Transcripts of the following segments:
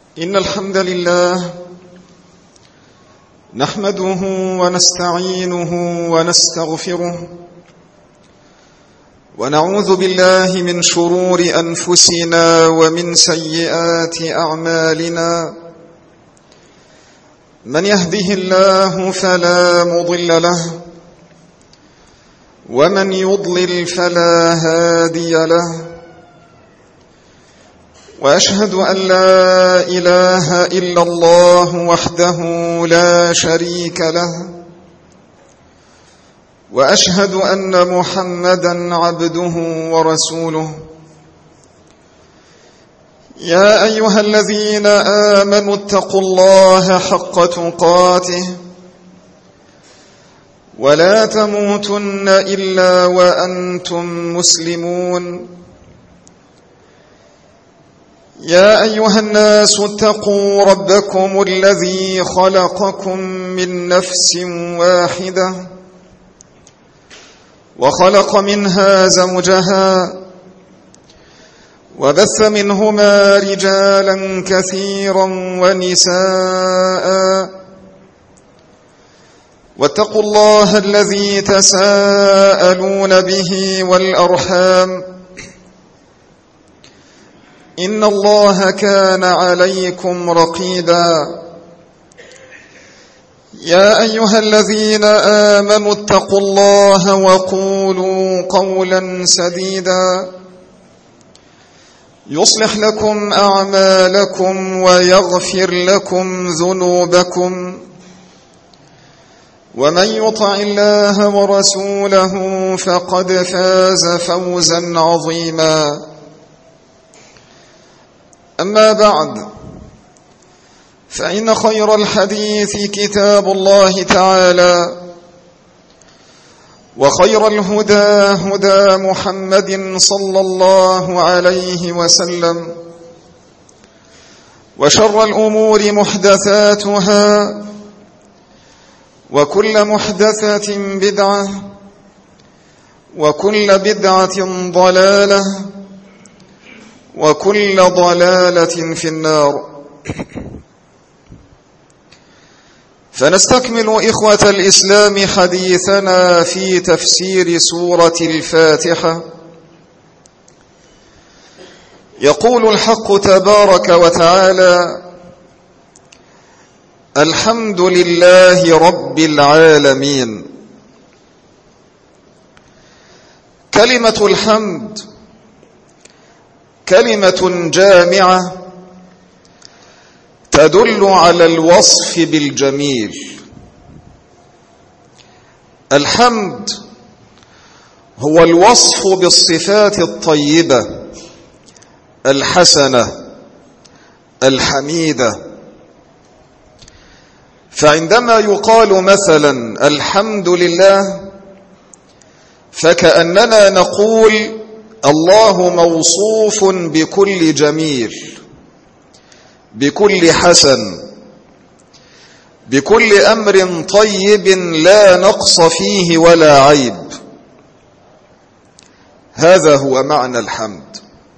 إن الحمد لله نحمده ونستعينه ونستغفره ونعوذ بالله من شرور أنفسنا ومن سيئات أعمالنا. من يهده الله فلا مضل له ومن يضلل فلا هادي له، وأشهد أن لا إله إلا الله وحده لا شريك له، وأشهد أن محمدًا عبده ورسوله. يا أيها الذين آمنوا اتقوا الله حق تقاته ولا تموتن إلا وأنتم مسلمون. يا أيها الناس اتقوا ربكم الذي خلقكم من نفس واحدة وخلق منها زوجها وبث منهما رجالا كثيرا ونساء، واتقوا الله الذي تساءلون به والأرحام إن الله كان عليكم رقيبا. يا أيها الذين آمنوا اتقوا الله وقولوا قولا سديدا يصلح لكم أعمالكم ويغفر لكم ذنوبكم، ومن يطع الله ورسوله فقد فاز فوزا عظيما. أما بعد، فإن خير الحديث كتاب الله تعالى، وخير الهدى هدى محمد صلى الله عليه وسلم، وشر الأمور محدثاتها، وكل محدثة بدعة، وكل بدعة ضلالة، وكل ضلالة في النار. فنستكمل إخوة الإسلام حديثنا في تفسير سورة الفاتحة. يقول الحق تبارك وتعالى: الحمد لله رب العالمين. كلمة الحمد كلمة جامعة تدل على الوصف بالجميل. الحمد هو الوصف بالصفات الطيبة الحسنة الحميدة. فعندما يقال مثلا الحمد لله، فكأننا نقول الله موصوف بكل جميل، بكل حسن، بكل أمر طيب لا نقص فيه ولا عيب. هذا هو معنى الحمد.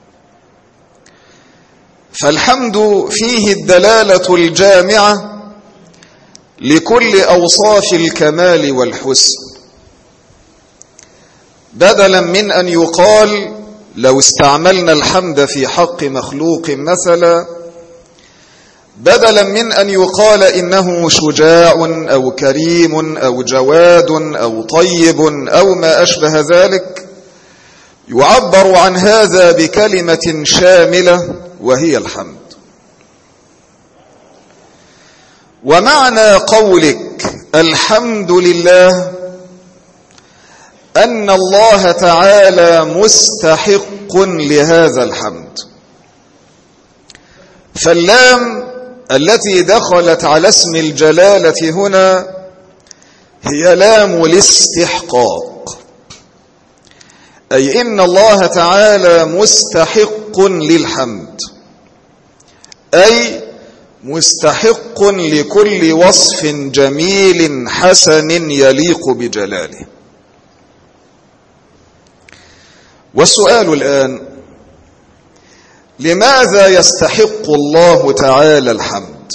فالحمد فيه الدلالة الجامعة لكل أوصاف الكمال والحسن، بدلا من أن يقال لو استعملنا الحمد في حق مخلوق مثلا، بدلا من أن يقال إنه شجاع أو كريم أو جواد أو طيب أو ما أشبه ذلك، يعبر عن هذا بكلمة شاملة وهي الحمد. ومعنى قولك الحمد لله أن الله تعالى مستحق لهذا الحمد. فاللام التي دخلت على اسم الجلالة هنا هي لام الاستحقاق، أي إن الله تعالى مستحق للحمد، أي مستحق لكل وصف جميل حسن يليق بجلاله. والسؤال الآن: لماذا يستحق الله تعالى الحمد؟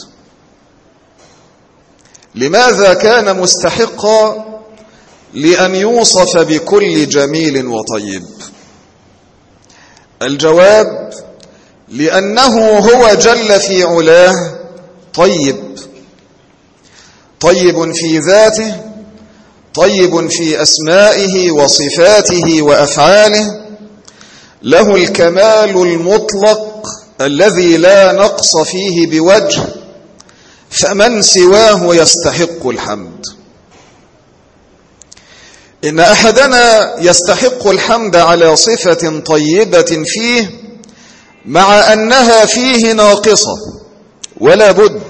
لماذا كان مستحقا لأن يوصف بكل جميل وطيب؟ الجواب: لأنه هو جل في علاه طيب، طيب في ذاته، طيب في أسمائه وصفاته وأفعاله، له الكمال المطلق الذي لا نقص فيه بوجه، فمن سواه يستحق الحمد. إن أحدنا يستحق الحمد على صفة طيبة فيه مع أنها فيه ناقصة، ولا بد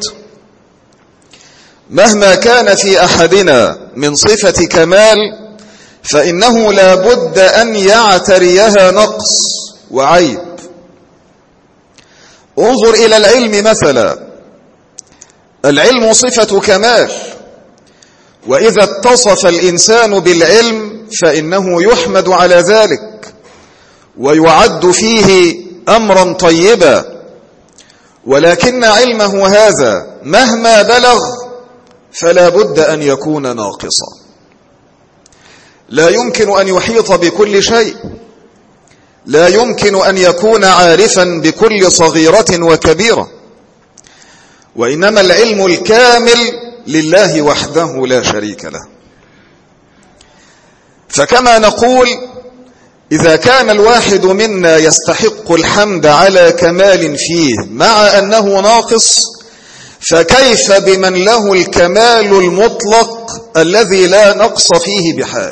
مهما كان في أحدنا من صفة كمال فإنه لا بد أن يعتريها نقص وعيب. انظر إلى العلم مثلا، العلم صفة كمال، وإذا اتصف الإنسان بالعلم فإنه يحمد على ذلك ويعد فيه أمرا طيبا، ولكن علمه هذا مهما بلغ فلا بد أن يكون ناقصا، لا يمكن أن يحيط بكل شيء، لا يمكن أن يكون عارفا بكل صغيرة وكبيرة، وإنما العلم الكامل لله وحده لا شريك له. فكما نقول إذا كان الواحد منا يستحق الحمد على كمال فيه مع أنه ناقص، فكيف بمن له الكمال المطلق الذي لا نقص فيه بحال؟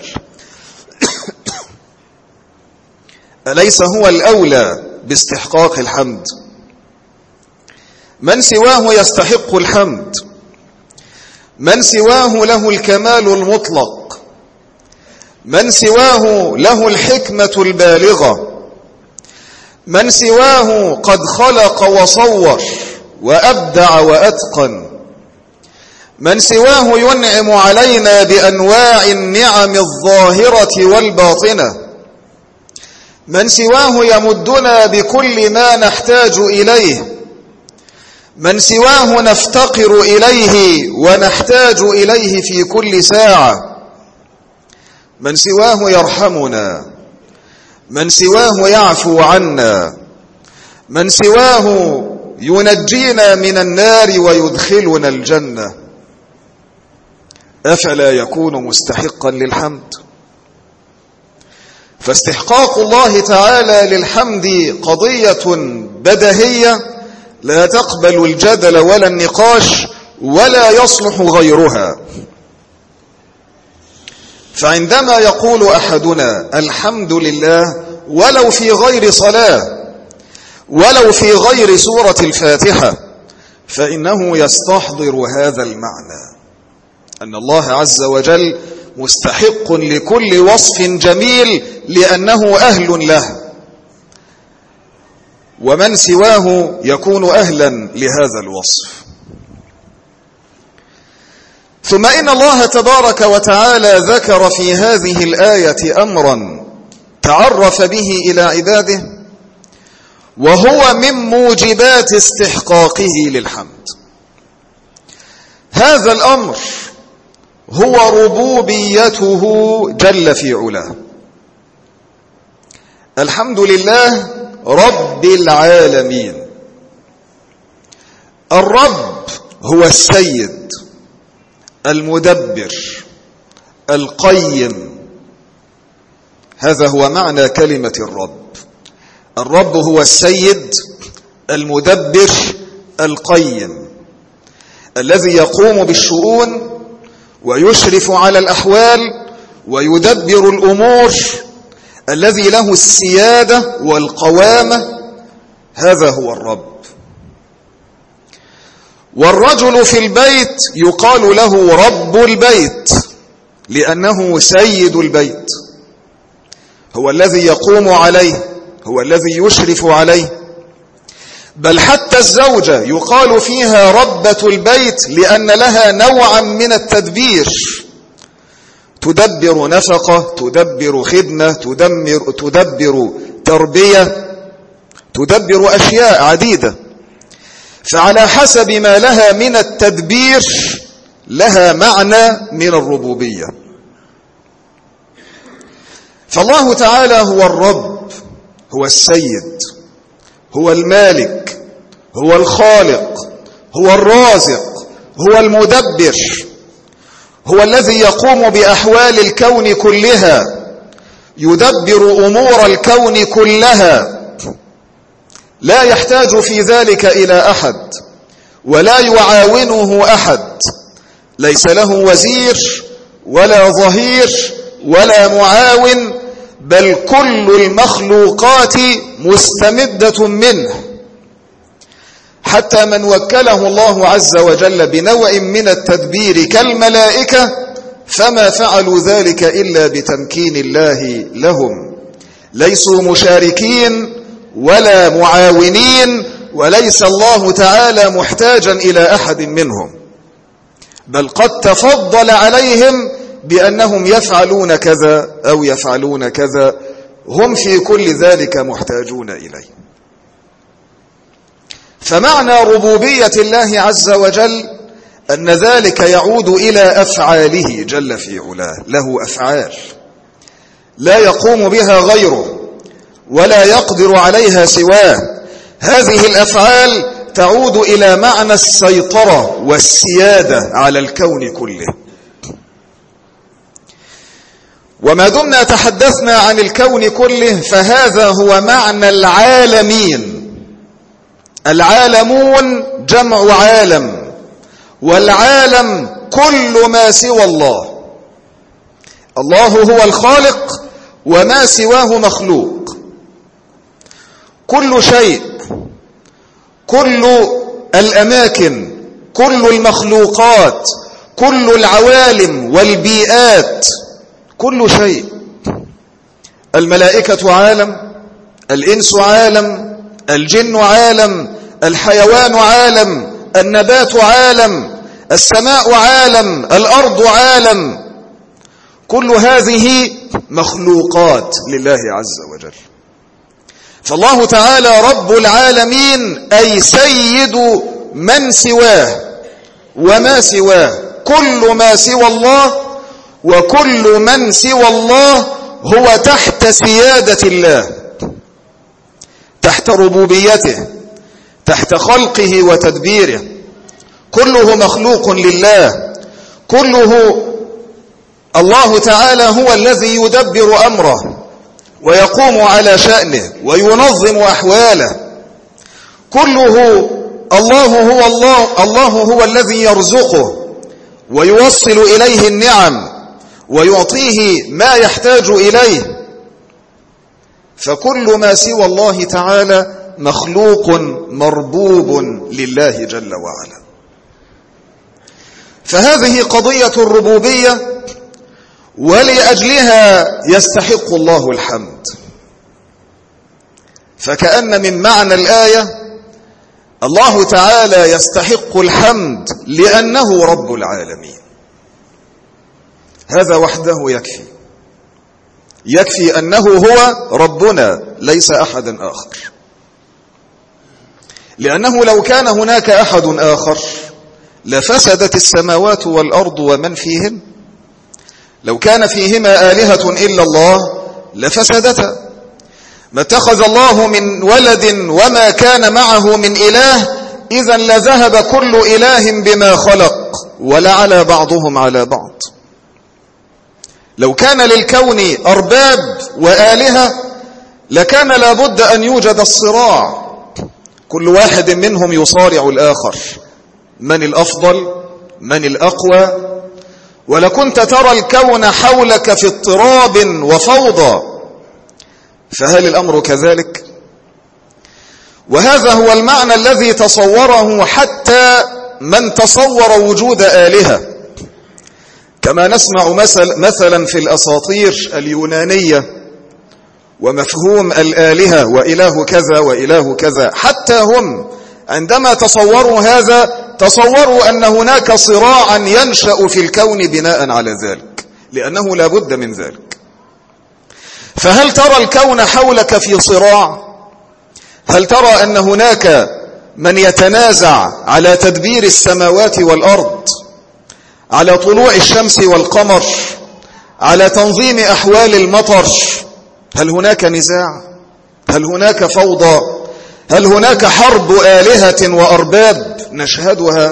أليس هو الأولى باستحقاق الحمد؟ من سواه يستحق الحمد، من سواه له الكمال المطلق، من سواه له الحكمة البالغة، من سواه قد خلق وصور وأبدع وأتقن، من سواه ينعم علينا بأنواع النعم الظاهرة والباطنة، من سواه يمدنا بكل ما نحتاج إليه، من سواه نفتقر إليه ونحتاج إليه في كل ساعة، من سواه يرحمنا، من سواه يعفو عنا، من سواه ينجينا من النار ويدخلنا الجنة، أفلا يكون مستحقا للحمد؟ فاستحقاق الله تعالى للحمد قضية بديهية لا تقبل الجدل ولا النقاش ولا يصلح غيرها. فعندما يقول أحدنا الحمد لله ولو في غير صلاة ولو في غير سورة الفاتحة فإنه يستحضر هذا المعنى، أن الله عز وجل مستحق لكل وصف جميل لأنه أهل له، ومن سواه يكون أهلا لهذا الوصف. ثم إن الله تبارك وتعالى ذكر في هذه الآية أمرا تعرف به إلى عباده، وهو من موجبات استحقاقه للحمد. هذا الأمر هو ربوبيته جل في علاه. الحمد لله رب العالمين. الرب هو السيد المدبر القيم، هذا هو معنى كلمة الرب. الرب هو السيد المدبر القيم، الذي يقوم بالشؤون ويشرف على الأحوال ويدبر الأمور، الذي له السيادة والقوامة، هذا هو الرب. والرجل في البيت يقال له رب البيت لأنه سيد البيت، هو الذي يقوم عليه، هو الذي يشرف عليه. بل حتى الزوجة يقال فيها ربة البيت لأن لها نوعا من التدبير، تدبر نفقة، تدبر خدمة، تدبر تربية، تدبر أشياء عديدة، فعلى حسب ما لها من التدبير لها معنى من الربوبية. فالله تعالى هو الرب، هو السيد، هو المالك، هو الخالق، هو الرازق، هو المدبر، هو الذي يقوم بأحوال الكون كلها، يدبر أمور الكون كلها، لا يحتاج في ذلك إلى أحد ولا يعاونه أحد، ليس له وزير ولا ظهير ولا معاون، بل كل المخلوقات مستمدة منه، حتى من وكله الله عز وجل بنوع من التدبير كالملائكة فما فعلوا ذلك إلا بتمكين الله لهم، ليسوا مشاركين ولا معاونين، وليس الله تعالى محتاجا إلى أحد منهم، بل قد تفضل عليهم بأنهم يفعلون كذا أو يفعلون كذا، هم في كل ذلك محتاجون إليه. فمعنى ربوبية الله عز وجل أن ذلك يعود إلى أفعاله جل في علاه، له أفعال لا يقوم بها غيره ولا يقدر عليها سواه، هذه الأفعال تعود إلى معنى السيطرة والسيادة على الكون كله. وما دمنا تحدثنا عن الكون كله فهذا هو معنى العالمين. العالمون جمع عالم، والعالم كل ما سوى الله. الله هو الخالق وما سواه مخلوق. كل شيء، كل الأماكن، كل المخلوقات، كل العوالم والبيئات، كل شيء. الملائكة عالم، الإنس عالم، الجن عالم، الحيوان عالم، النبات عالم، السماء عالم، الأرض عالم، كل هذه مخلوقات لله عز وجل. فالله تعالى رب العالمين، أي سيد من سواه وما سواه، كل ما سوى الله وكل من سوى الله هو تحت سيادة الله، تحت ربوبيته، تحت خلقه وتدبيره، كله مخلوق لله، كله الله تعالى هو الذي يدبر أمره ويقوم على شأنه وينظم أحواله، كله الله هو الذي يرزقه ويوصل إليه النعم ويعطيه ما يحتاج إليه. فكل ما سوى الله تعالى مخلوق مربوب لله جل وعلا. فهذه قضية الربوبية، ولأجلها يستحق الله الحمد. فكأن من معنى الآية الله تعالى يستحق الحمد لأنه رب العالمين. هذا وحده يكفي أنه هو ربنا ليس أحد آخر، لأنه لو كان هناك أحد آخر لفسدت السماوات والأرض ومن فيهن، لو كان فيهما آلهة إلا الله لفسدتا. ما اتخذ الله من ولد وما كان معه من إله، إذن لذهب كل إله بما خلق ولعلى بعضهم على بعض. لو كان للكون أرباب وآلهة لكان لابد أن يوجد الصراع، كل واحد منهم يصارع الآخر، من الأفضل، من الأقوى، ولكنت ترى الكون حولك في اضطراب وفوضى. فهل الأمر كذلك؟ وهذا هو المعنى الذي تصوره حتى من تصور وجود آلهة، كما نسمع مثلا في الأساطير اليونانية ومفهوم الآلهة وإله كذا وإله كذا، حتى هم عندما تصوروا هذا تصوروا أن هناك صراعا ينشأ في الكون بناء على ذلك، لأنه لا بد من ذلك. فهل ترى الكون حولك في صراع؟ هل ترى أن هناك من يتنازع على تدبير السماوات والأرض، على طلوع الشمس والقمر، على تنظيم أحوال المطر؟ هل هناك نزاع؟ هل هناك فوضى؟ هل هناك حرب آلهة وأرباب نشهدها؟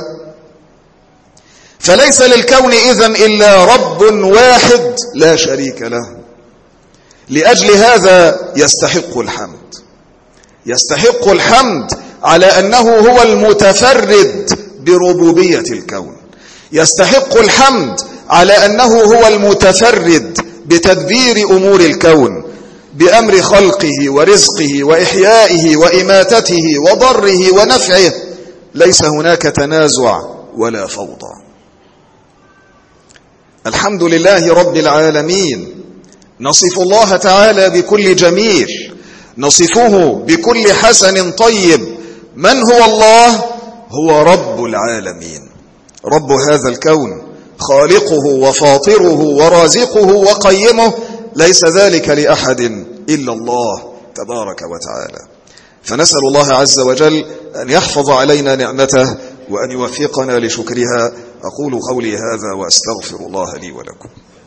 فليس للكون إذن إلا رب واحد لا شريك له. لأجل هذا يستحق الحمد، يستحق الحمد على أنه هو المتفرد بربوبية الكون، يستحق الحمد على أنه هو المتفرد بتدبير أمور الكون، بأمر خلقه ورزقه وإحيائه وإماتته وضره ونفعه. ليس هناك تنازع ولا فوضى. الحمد لله رب العالمين. نصف الله تعالى بكل جميل، نصفه بكل حسن طيب. من هو الله؟ هو رب العالمين، رب هذا الكون، خالقه وفاطره ورازقه وقيمه. ليس ذلك لأحد إلا الله تبارك وتعالى. فنسأل الله عز وجل أن يحفظ علينا نعمته وأن يوفقنا لشكرها. أقول قولي هذا وأستغفر الله لي ولكم.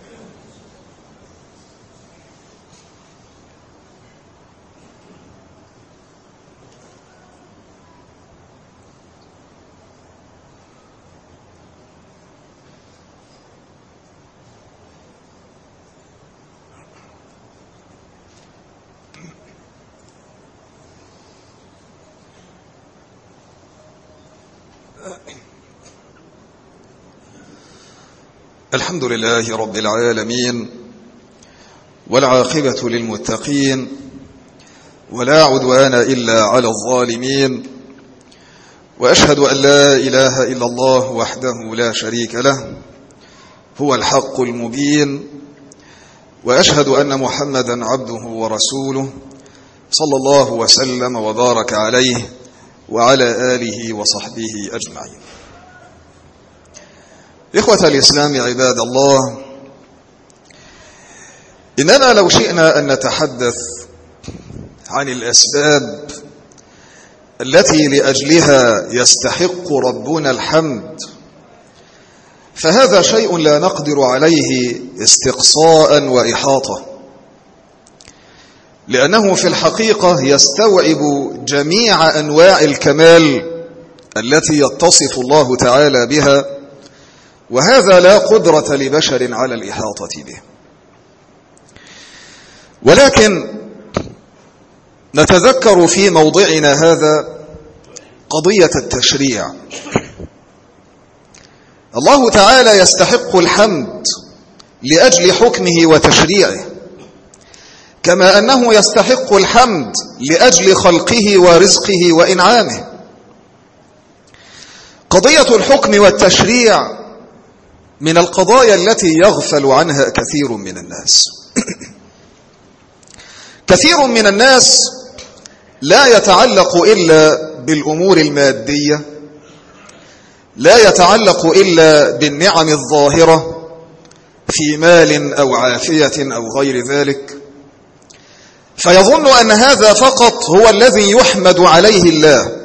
الحمد لله رب العالمين، والعاقبة للمتقين، ولا عدوان إلا على الظالمين. وأشهد أن لا إله إلا الله وحده لا شريك له، هو الحق المبين. وأشهد أن محمدا عبده ورسوله، صلى الله وسلم وبارك عليه وعلى آله وصحبه أجمعين. إخوة الإسلام عباد الله، إننا لو شئنا أن نتحدث عن الأسباب التي لأجلها يستحق ربنا الحمد، فهذا شيء لا نقدر عليه استقصاء وإحاطة، لأنه في الحقيقة يستوعب جميع أنواع الكمال التي يتصف الله تعالى بها، وهذا لا قدرة لبشر على الإحاطة به. ولكن نتذكر في موضعنا هذا قضية التشريع. الله تعالى يستحق الحمد لأجل حكمه وتشريعه، كما أنه يستحق الحمد لأجل خلقه ورزقه وإنعامه. قضية الحكم والتشريع من القضايا التي يغفل عنها كثير من الناس. كثير من الناس لا يتعلق إلا بالأمور المادية، لا يتعلق إلا بالنعم الظاهرة في مال أو عافية أو غير ذلك، فيظن أن هذا فقط هو الذي يحمد عليه الله،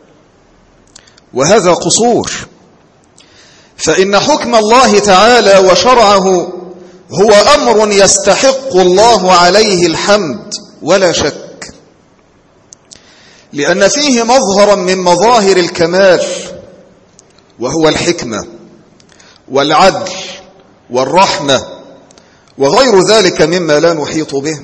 وهذا قصور. فإن حكم الله تعالى وشرعه هو أمر يستحق الله عليه الحمد ولا شك، لأن فيه مظهرا من مظاهر الكمال، وهو الحكمة والعدل والرحمة وغير ذلك مما لا نحيط به.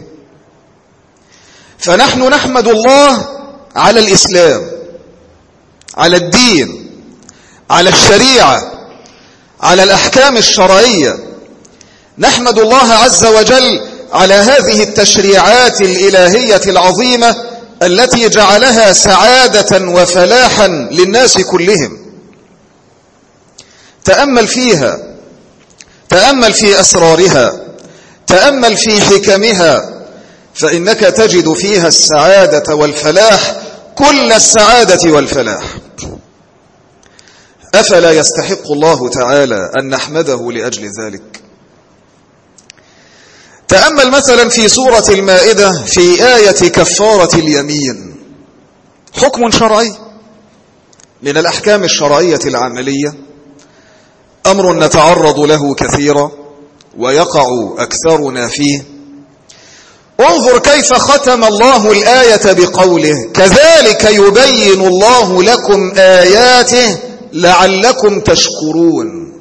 فنحن نحمد الله على الإسلام، على الدين، على الشريعة، على الأحكام الشرعية. نحمد الله عز وجل على هذه التشريعات الإلهية العظيمة التي جعلها سعادة وفلاحا للناس كلهم. تأمل فيها، تأمل في أسرارها، تأمل في حكمها، فإنك تجد فيها السعادة والفلاح، كل السعادة والفلاح. أفلا يستحق الله تعالى أن نحمده لأجل ذلك؟ تأمل مثلا في سورة المائدة في آية كفارة اليمين. حكم شرعي من الأحكام الشرعية العملية، أمر نتعرض له كثيرا ويقع أكثرنا فيه. انظر كيف ختم الله الآية بقوله: كذلك يبين الله لكم آياته لعلكم تشكرون.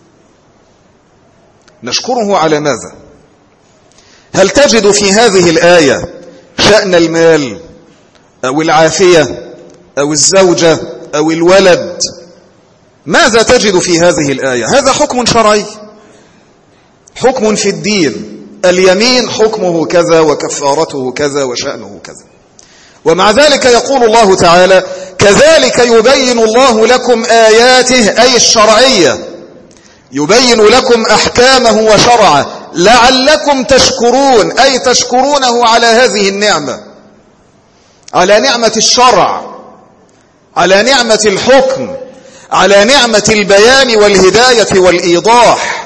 نشكره على ماذا؟ هل تجد في هذه الآية شأن المال أو العافية أو الزوجة أو الولد؟ ماذا تجد في هذه الآية؟ هذا حكم شرعي، حكم في الدين. اليمين حكمه كذا وكفارته كذا وشأنه كذا. ومع ذلك يقول الله تعالى: كذلك يبين الله لكم آياته، أي الشرعية، يبين لكم أحكامه وشرعه لعلكم تشكرون، أي تشكرونه على هذه النعمة، على نعمة الشرع، على نعمة الحكم، على نعمة البيان والهداية والإيضاح.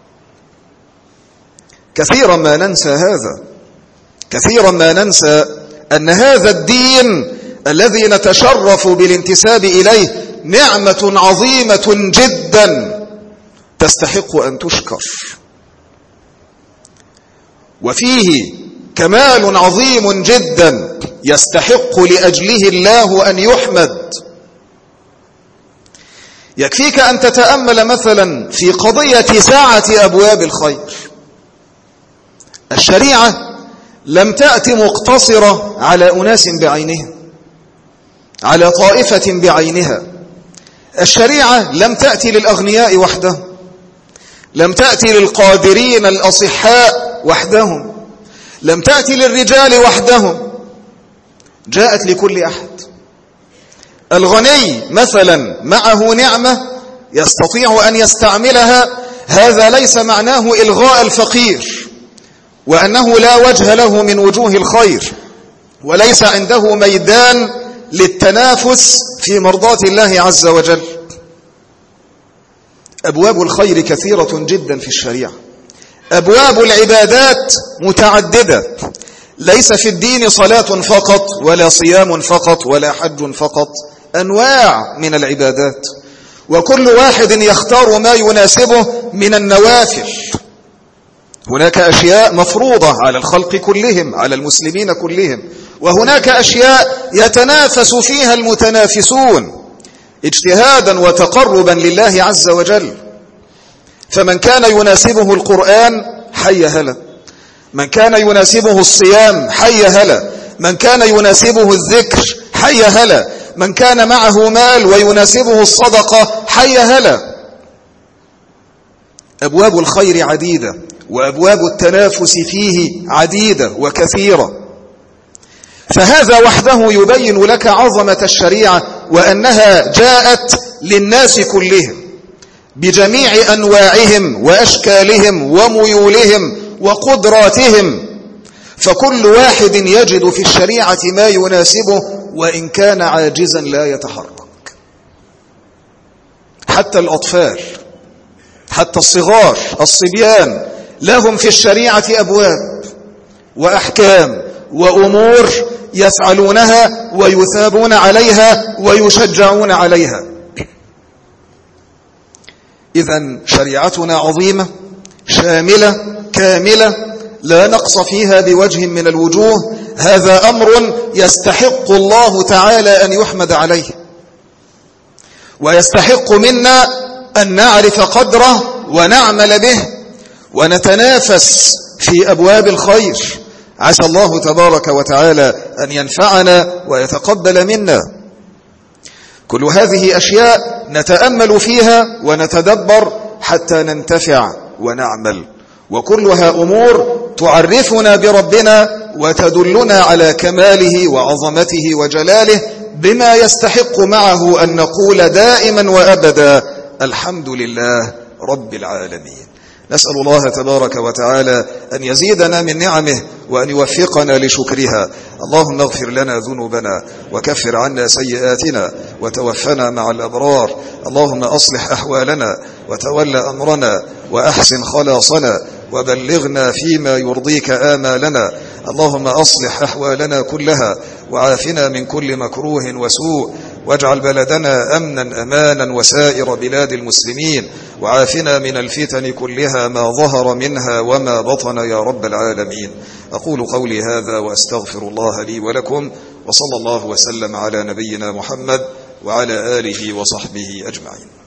كثيرا ما ننسى هذا، كثيرا ما ننسى أن هذا الدين الذي نتشرف بالانتساب إليه نعمة عظيمة جدا تستحق أن تشكر، وفيه كمال عظيم جدا يستحق لأجله الله أن يحمد. يكفيك أن تتأمل مثلا في قضية سعة أبواب الخير. الشريعة لم تأتي مقتصرة على أناس بعينهم، على طائفة بعينها. الشريعة لم تأتي للأغنياء وحدهم، لم تأتي للقادرين الأصحاء وحدهم، لم تأتي للرجال وحدهم، جاءت لكل أحد. الغني مثلا معه نعمة يستطيع أن يستعملها، هذا ليس معناه إلغاء الفقير وأنه لا وجه له من وجوه الخير، وليس عنده ميدان للتنافس في مرضاة الله عز وجل. أبواب الخير كثيرة جدا في الشريعة، أبواب العبادات متعددة. ليس في الدين صلاة فقط ولا صيام فقط ولا حج فقط، أنواع من العبادات، وكل واحد يختار ما يناسبه من النوافل. هناك أشياء مفروضة على الخلق كلهم، على المسلمين كلهم، وهناك أشياء يتنافس فيها المتنافسون اجتهادا وتقربا لله عز وجل. فمن كان يناسبه القرآن حي هلا، من كان يناسبه الصيام حي هلا، من كان يناسبه الذكر حي هلا، من كان معه مال ويناسبه الصدقة حي هلا. أبواب الخير عديدة، وأبواب التنافس فيه عديدة وكثيرة. فهذا وحده يبين لك عظمة الشريعة، وأنها جاءت للناس كلهم بجميع أنواعهم وأشكالهم وميولهم وقدراتهم، فكل واحد يجد في الشريعة ما يناسبه، وإن كان عاجزا لا يتحرك. حتى الأطفال، حتى الصغار، الصبيان، لهم في الشريعة أبواب وأحكام وأمور يفعلونها ويثابون عليها ويشجعون عليها. إذن شريعتنا عظيمة شاملة كاملة لا نقص فيها بوجه من الوجوه. هذا أمر يستحق الله تعالى أن يحمد عليه، ويستحق منا أن نعرف قدره ونعمل به ونتنافس في أبواب الخير. عسى الله تبارك وتعالى أن ينفعنا ويتقبل منا. كل هذه أشياء نتأمل فيها ونتدبر حتى ننتفع ونعمل، وكلها أمور تعرفنا بربنا وتدلنا على كماله وعظمته وجلاله، بما يستحق معه أن نقول دائما وأبدا: الحمد لله رب العالمين. نسأل الله تبارك وتعالى أن يزيدنا من نعمه وأن يوفقنا لشكرها. اللهم اغفر لنا ذنوبنا وكفر عنا سيئاتنا وتوفنا مع الأبرار. اللهم أصلح أحوالنا وتول أمرنا وأحسن خلاصنا وبلغنا فيما يرضيك آمالنا. اللهم أصلح أحوالنا كلها وعافنا من كل مكروه وسوء، واجعل بلدنا أمنا أمانا وسائر بلاد المسلمين، وعافنا من الفتن كلها ما ظهر منها وما بطن يا رب العالمين. أقول قولي هذا وأستغفر الله لي ولكم، وصلى الله وسلم على نبينا محمد وعلى آله وصحبه أجمعين.